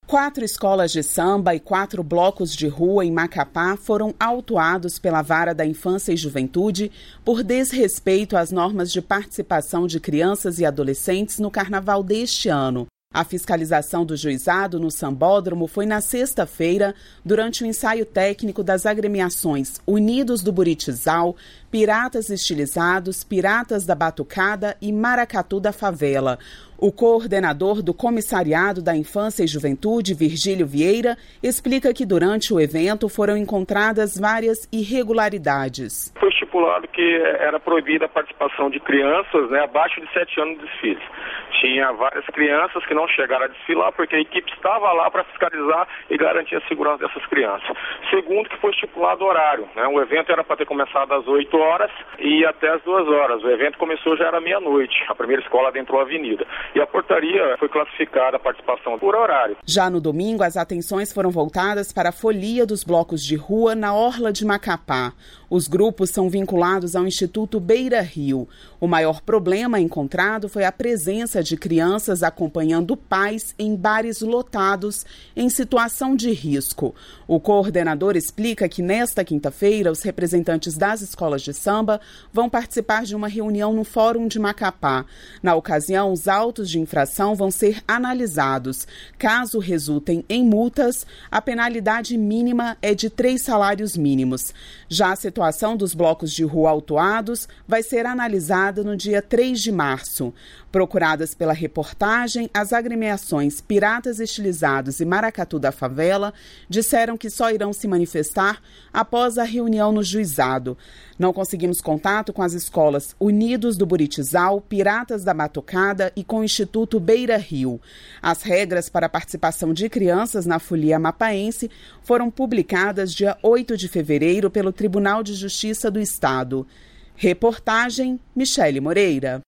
4 escolas de samba e 4 blocos de rua em Macapá foram autuados pela Vara da Infância e Juventude por desrespeito às normas de participação de crianças e adolescentes no carnaval deste ano. A fiscalização do juizado no sambódromo foi na sexta-feira, durante o ensaio técnico das agremiações Unidos do Buritizal, Piratas Estilizados, Piratas da Batucada e Maracatu da Favela. O coordenador do Comissariado da Infância e Juventude, Virgílio Vieira, explica que durante o evento foram encontradas várias irregularidades. Foi estipulado que era proibida a participação de crianças, abaixo de 7 anos no desfile. Tinha várias crianças que não chegaram a desfilar porque a equipe estava lá para fiscalizar e garantir a segurança dessas crianças. Segundo, que foi estipulado o horário. O evento era para ter começado às 8 horas e até às 2 horas. O evento começou já era meia-noite. A primeira escola adentrou a avenida. E a portaria foi classificada a participação por horário. Já no domingo, as atenções foram voltadas para a folia dos blocos de rua na orla de Macapá. Os grupos são vinculados ao Instituto Beira Rio. O maior problema encontrado foi a presença de crianças acompanhando pais em bares lotados em situação de risco. O coordenador explica que nesta quinta-feira os representantes das escolas de samba vão participar de uma reunião no Fórum de Macapá. Na ocasião, os autos de infração vão ser analisados. Caso resultem em multas, a penalidade mínima é de 3 salários mínimos. Já a situação dos blocos de rua autuados vai ser analisada no dia 3 de março. Procuradas pela reportagem, as agremiações Piratas Estilizados e Maracatu da Favela disseram que só irão se manifestar após a reunião no juizado. Não conseguimos contato com as escolas Unidos do Buritizal, Piratas da Batucada e com o Instituto Beira Rio. As regras para a participação de crianças na folia mapaense foram publicadas dia 8 de fevereiro pelo Tribunal de Justiça do Estado. Reportagem Michele Moreira.